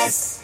RMS.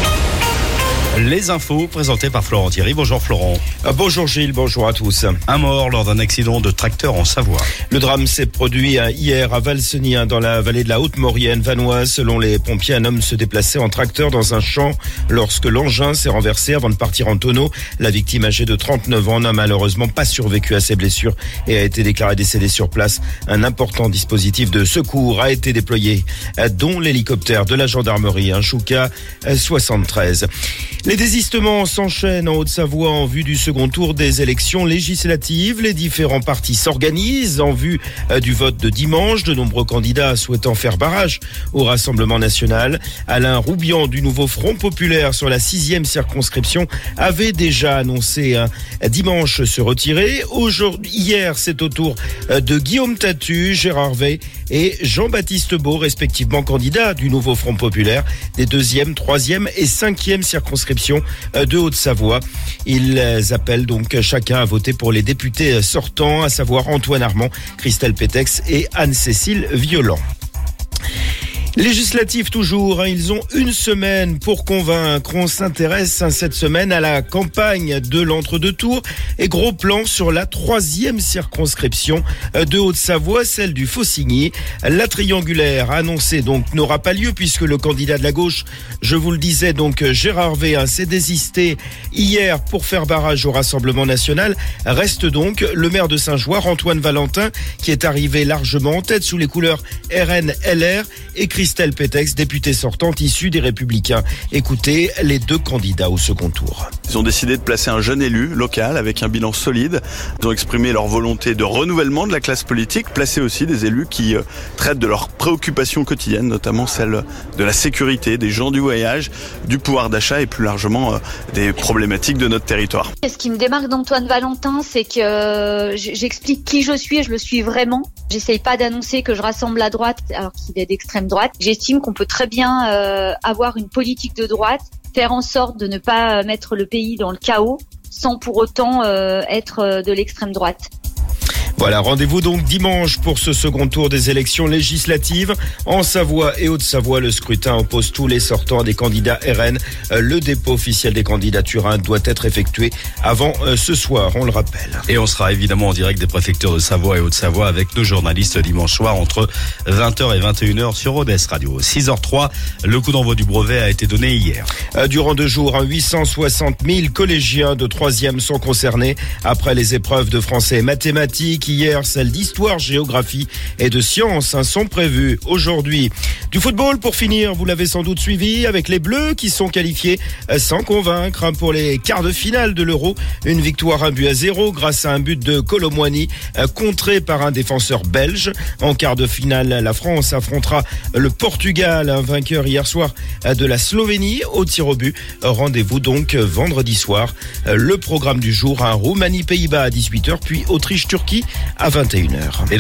Les infos présentées par Florent Thierry. Bonjour Florent. Bonjour Gilles, bonjour à tous. Un mort lors d'un accident de tracteur en Savoie. Le drame s'est produit hier à Valseny, dans la vallée de la Haute-Maurienne vanoise. Selon les pompiers, un homme se déplaçait en tracteur dans un champ lorsque l'engin s'est renversé avant de partir en tonneau. La victime, âgée de 39 ans, n'a malheureusement pas survécu à ses blessures et a été déclarée décédée sur place. Un important dispositif de secours a été déployé, dont l'hélicoptère de la gendarmerie, un Chouka 73. Les désistements s'enchaînent en Haute-Savoie en vue du second tour des élections législatives. Les différents partis s'organisent en vue du vote de dimanche. De nombreux candidats souhaitant faire barrage au Rassemblement national. Alain Roubian du Nouveau Front Populaire sur la 6e circonscription avait déjà annoncé dimanche se retirer. Hier, c'est au tour de Guillaume Tatu, Gérard Wey et Jean-Baptiste Beau, respectivement candidats du Nouveau Front Populaire des 2e, 3e et 5e circonscriptions de Haute-Savoie. Ils appellent donc chacun à voter pour les députés sortants, à savoir Antoine Armand, Christelle Pétex et Anne-Cécile Violent. Législatif toujours, ils ont une semaine pour convaincre. On s'intéresse cette semaine à la campagne de l'entre-deux tours et gros plan sur la 3e circonscription de Haute-Savoie, celle du Faucigny. La triangulaire annoncée donc n'aura pas lieu puisque le candidat de la gauche, je vous le disais donc Gérard Wey, s'est désisté hier pour faire barrage au Rassemblement national. Reste donc le maire de Saint-Joire, Antoine Valentin, qui est arrivé largement en tête sous les couleurs RN-LR et Christelle Pétex, députée sortante issue des Républicains. Écoutez les deux candidats au second tour. Ils ont décidé de placer un jeune élu local avec un bilan solide. Ils ont exprimé leur volonté de renouvellement de la classe politique, placer aussi des élus qui traitent de leurs préoccupations quotidiennes, notamment celle de la sécurité, des gens du voyage, du pouvoir d'achat et plus largement des problématiques de notre territoire. Ce qui me démarque d'Antoine Valentin, c'est que j'explique qui je suis et je le suis vraiment. J'essaye pas d'annoncer que je rassemble la droite alors qu'il est d'extrême droite. J'estime qu'on peut très bien avoir une politique de droite, faire en sorte de ne pas mettre le pays dans le chaos sans pour autant être de l'extrême droite. Voilà, rendez-vous donc dimanche pour ce second tour des élections législatives. En Savoie et Haute-Savoie, le scrutin oppose tous les sortants des candidats RN. Le dépôt officiel des candidatures doit être effectué avant ce soir, on le rappelle. Et on sera évidemment en direct des préfectures de Savoie et Haute-Savoie avec nos journalistes dimanche soir entre 20h et 21h sur Rodez Radio. 6h03, le coup d'envoi du brevet a été donné hier. Durant 2 jours, 860 000 collégiens de 3e sont concernés après les épreuves de français et mathématiques. Hier, celles d'histoire, géographie et de sciences sont prévues aujourd'hui. Du football pour finir, vous l'avez sans doute suivi, avec les Bleus qui sont qualifiés sans convaincre pour les quarts de finale de l'Euro. Une victoire 1-0 grâce à un but de Kolo Muani contré par un défenseur belge. En quart de finale, la France affrontera le Portugal, un vainqueur hier soir de la Slovénie au tir au but. Rendez-vous donc vendredi soir. Le programme du jour, Roumanie-Pays-Bas à 18h, puis Autriche-Turquie à 21h.